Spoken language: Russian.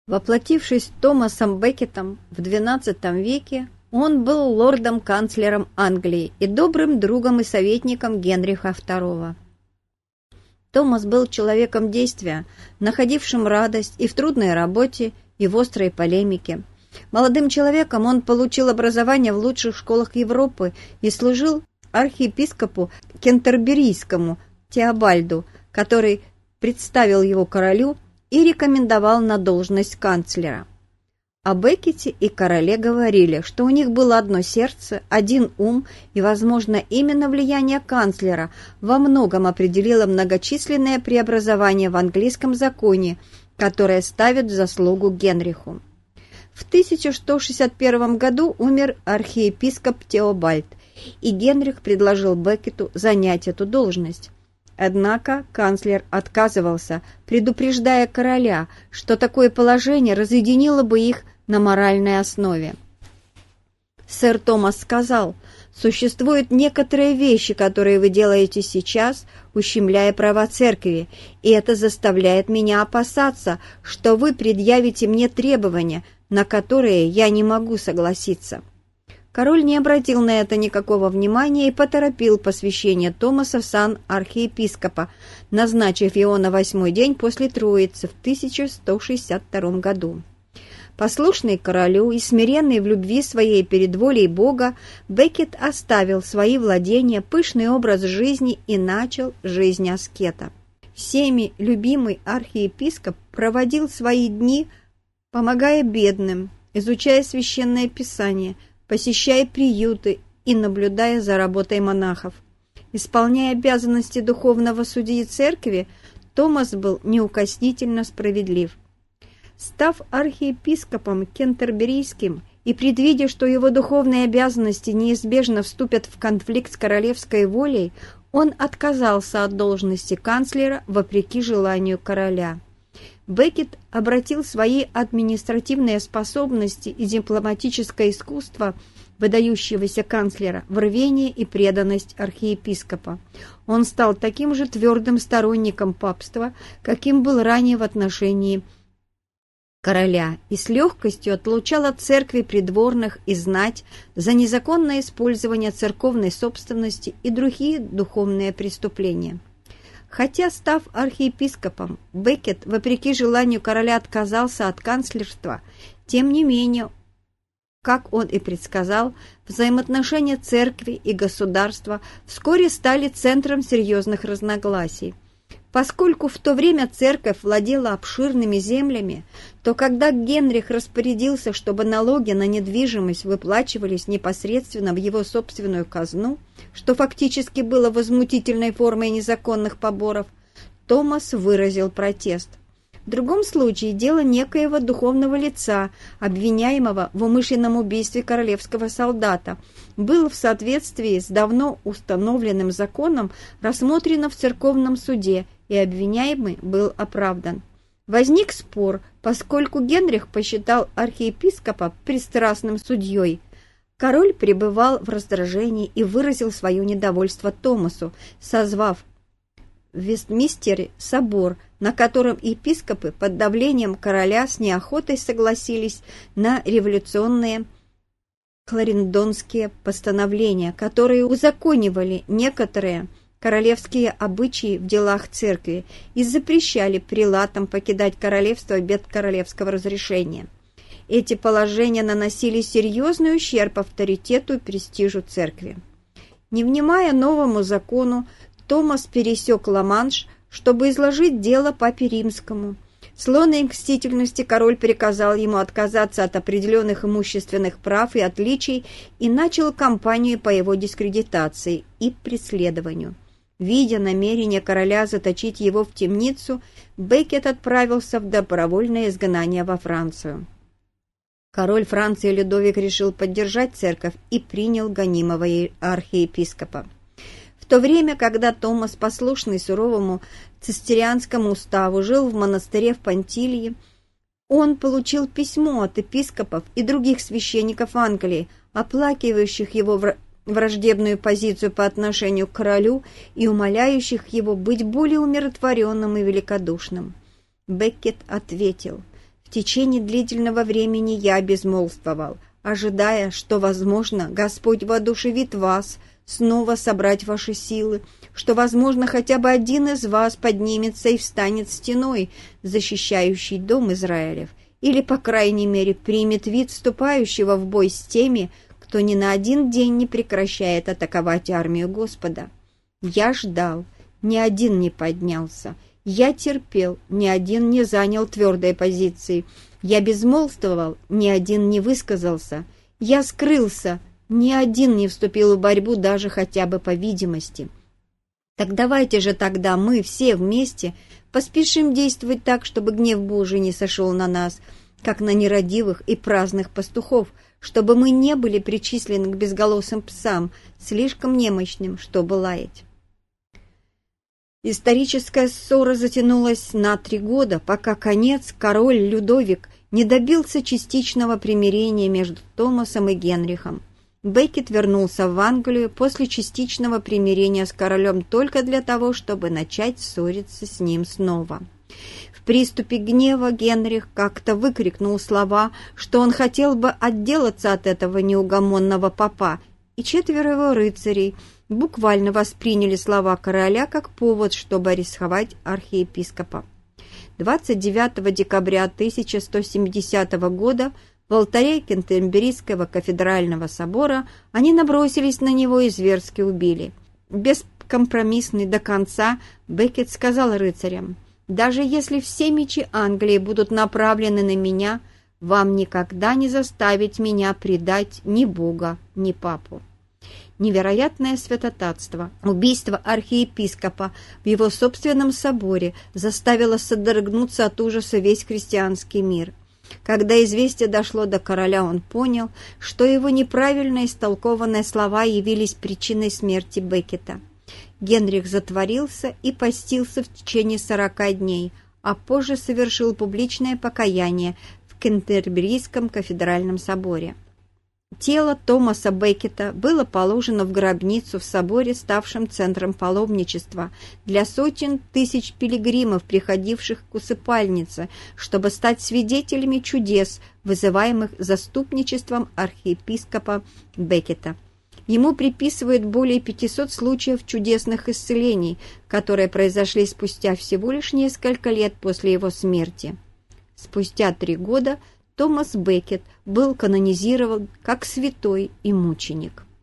Воплотившись Томасом Беккетом в XII веке, он был лордом-канцлером Англии и добрым другом и советником Генриха II. Томас был человеком действия, находившим радость и в трудной работе, и в острой полемике. Молодым человеком он получил образование в лучших школах Европы и служил архиепископу Кентерберийскому Теобальду, который представил его королю и рекомендовал на должность канцлера. О Беккете и короле говорили, что у них было одно сердце, один ум, и, возможно, именно влияние канцлера во многом определило многочисленные преобразования в английском законе, которые ставят в заслугу Генриху. В 1161 году умер архиепископ Теобальд, и Генрих предложил Беккету занять эту должность. Однако канцлер отказывался, предупреждая короля, что такое положение разъединило бы их на моральной основе. Сэр Томас сказал: «Существуют некоторые вещи, которые вы делаете сейчас, ущемляя права церкви, и это заставляет меня опасаться, что вы предъявите мне требования, на которые я не могу согласиться». Король не обратил на это никакого внимания и поторопил посвящение Томаса в сан архиепископа, назначив его на 8-й день после Троицы в 1162 году. Послушный королю и смиренный в любви своей перед волей Бога, Беккет оставил свои владения, пышный образ жизни и начал жизнь аскета. Всеми любимый архиепископ проводил свои дни, помогая бедным, изучая священное писание, посещая приюты и наблюдая за работой монахов. Исполняя обязанности духовного судьи церкви, Томас был неукоснительно справедлив. Став архиепископом Кентерберийским и предвидя, что его духовные обязанности неизбежно вступят в конфликт с королевской волей, он отказался от должности канцлера вопреки желанию короля. Беккет обратил свои административные способности и дипломатическое искусство выдающегося канцлера в рвение и преданность архиепископа. Он стал таким же твердым сторонником папства, каким был ранее в отношении короля, и с легкостью отлучал от церкви придворных и знать за незаконное использование церковной собственности и другие духовные преступления. Хотя, став архиепископом, Беккет, вопреки желанию короля, отказался от канцлерства, тем не менее, как он и предсказал, взаимоотношения церкви и государства вскоре стали центром серьезных разногласий. Поскольку в то время церковь владела обширными землями, то когда Генрих распорядился, чтобы налоги на недвижимость выплачивались непосредственно в его собственную казну, что фактически было возмутительной формой незаконных поборов, Томас выразил протест. В другом случае дело некоего духовного лица, обвиняемого в умышленном убийстве королевского солдата, было в соответствии с давно установленным законом рассмотрено в церковном суде, и обвиняемый был оправдан. Возник спор, поскольку Генрих посчитал архиепископа пристрастным судьей. Король пребывал в раздражении и выразил свое недовольство Томасу, созвав в Вестминстере собор, на котором епископы под давлением короля с неохотой согласились на революционные кларендонские постановления, которые узаконивали некоторые королевские обычаи в делах церкви и запрещали прелатам покидать королевство без королевского разрешения. Эти положения наносили серьезный ущерб авторитету и престижу церкви. Не внимая новому закону, Томас пересек Ла-Манш, чтобы изложить дело папе Римскому. С лоной мстительности король приказал ему отказаться от определенных имущественных прав и отличий и начал кампанию по его дискредитации и преследованию. Видя намерение короля заточить его в темницу, Беккет отправился в добровольное изгнание во Францию. Король Франции Людовик решил поддержать церковь и принял гонимого архиепископа. В то время, когда Томас, послушный суровому цистерианскому уставу, жил в монастыре в Пантилье, он получил письмо от епископов и других священников Англии, оплакивающих его враждебную позицию по отношению к королю и умоляющих его быть более умиротворенным и великодушным. Беккет ответил: В течение длительного времени я безмолвствовал, ожидая, что, возможно, Господь воодушевит вас снова собрать ваши силы, что, возможно, хотя бы один из вас поднимется и встанет стеной, защищающей дом Израилев, или, по крайней мере, примет вид вступающего в бой с теми, кто ни на один день не прекращает атаковать армию Господа. Я ждал, ни один не поднялся. Я терпел, ни один не занял твердой позиции. Я безмолвствовал, ни один не высказался. Я скрылся, ни один не вступил в борьбу, даже хотя бы по видимости. Так давайте же тогда мы все вместе поспешим действовать так, чтобы гнев Божий не сошел на нас, как на нерадивых и праздных пастухов, чтобы мы не были причислены к безголосым псам, слишком немощным, чтобы лаять. Историческая ссора затянулась на 3 года, пока конец король Людовик не добился частичного примирения между Томасом и Генрихом. Беккет вернулся в Англию после частичного примирения с королем только для того, чтобы начать ссориться с ним снова. В приступе гнева Генрих как-то выкрикнул слова, что он хотел бы отделаться от этого неугомонного попа, и 4 его рыцарей буквально восприняли слова короля как повод, чтобы арестовать архиепископа. 29 декабря 1170 года в алтаре Кентерберийского кафедрального собора они набросились на него и зверски убили. Бескомпромиссный до конца, Беккет сказал рыцарям: «Даже если все мечи Англии будут направлены на меня, вам никогда не заставить меня предать ни Бога, ни папу». Невероятное святотатство, убийство архиепископа в его собственном соборе заставило содрогнуться от ужаса весь христианский мир. Когда известие дошло до короля, он понял, что его неправильно истолкованные слова явились причиной смерти Беккета. Генрих затворился и постился в течение 40 дней, а позже совершил публичное покаяние в Кентерберийском кафедральном соборе. Тело Томаса Беккета было положено в гробницу в соборе, ставшем центром паломничества для сотен тысяч пилигримов, приходивших к усыпальнице, чтобы стать свидетелями чудес, вызываемых заступничеством архиепископа Беккета. Ему приписывают более 500 случаев чудесных исцелений, которые произошли спустя всего лишь несколько лет после его смерти. Спустя 3 года Томас Беккет был канонизирован как святой и мученик.